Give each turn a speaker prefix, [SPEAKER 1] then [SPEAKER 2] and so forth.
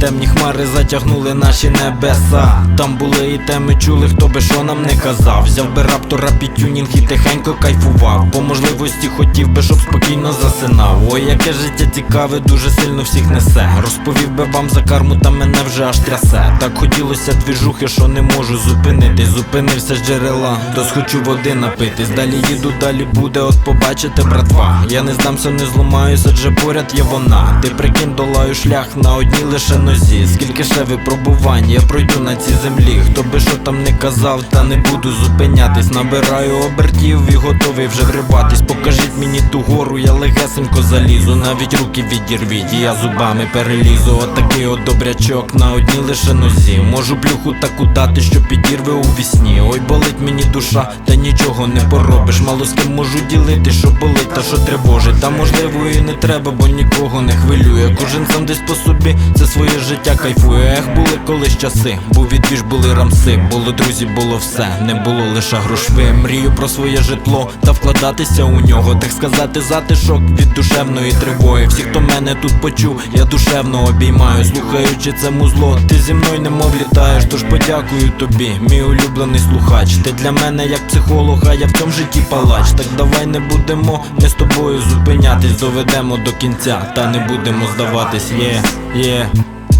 [SPEAKER 1] темні хмари затягнули наші небеса. Там були і теми чули, хто би що нам не казав. Взяв би раптора під тюнінг і тихенько кайфував. По можливості хотів би, щоб спокійно засинав. Ой, яке життя цікаве, дуже сильно всіх несе. Розповів би вам за карму, та мене вже аж трясе. Так хотілося двіжухи, що не можу зупинитись. Зупинився з джерела, то схочу води напитись. Далі їду, далі буде, от побачите, братва. Я не здамся, не зламаюсь, адже поряд є вона. Ти прикинь, долаю шлях на одній лише нозі. Скільки ще випробувань я пройду на цій землі. Хто би що там не казав, та не буду зупинятись. Набираю обертів і готовий вже вриватись. Покажіть мені ту гору, я легесенько залізу. Навіть руки відірвіть, і я зубами перелізу. Отакий от добрячок на одній лише нозі. Можу плюху таку дати, що підірве у вісні. Ой, болить мені душа, та нічого не поробиш. Мало з ким можу ділити, що болить та що тривожить. Та можливо і не треба, бо нікого не хвилює. Кожен сам десь по собі, це своє життя кайфує. Ех, були колись часи, був відвіж, були рамси. Було друзі, було все, не було лише грошви. Мрію про своє житло та вкладатися у нього. Так сказати, затишок від душевної тривоги. Всі, хто мене тут почув, я душевно обіймаю. Слухаючи це музло, ти зі мною немов літаєш. Тож подякую тобі, мій улюблений слухач. Ти для мене як психолог, а я в цьому житті палач. Так давай не будемо ми з тобою зупинятись. Доведемо до кінця, та не будемо здаватись, є.